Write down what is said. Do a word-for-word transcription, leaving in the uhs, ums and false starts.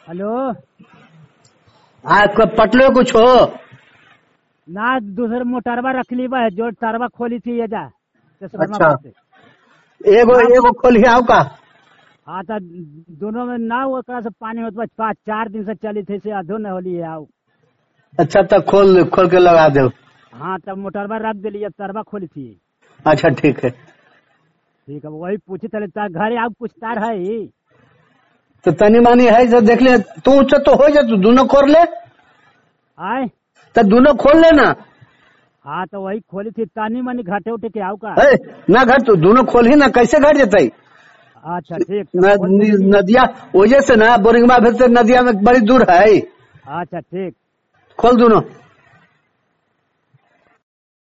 Hello. हाँ पटलो कुछ हो ना दूसरे मोटरवा रख ली बा जो तारवा खोली थी ये जा अच्छा से। एगो एगो खोलिए आओ का। हाँ तो दोनों में ना वो से पानी होता बा पाँच चार दिन से चली थी से अधो न होली है आओ। अच्छा तब खोल खोल के लगा दो। हाँ तब मोटरवा रख दिली तारवा खोली थी। अच्छा ठीक है ठीक है वही पूछी चले घर आओ कुछ तार है ही। तो तनी मानी है जो देख ले तू उससे तो हो जा तू दोनों खोल ले आए तो दोनों खोल लेना। हाँ तो वही खोली थी तानी मनी घाटे उठे के आओ का। है ना घर तू दोनों खोल ही ना कैसे घर जेते। अच्छा ठीक नदिया वजह से ना बोरिंगमा भेज से नदिया में बड़ी दूर है। अच्छा ठीक खोल दोनों।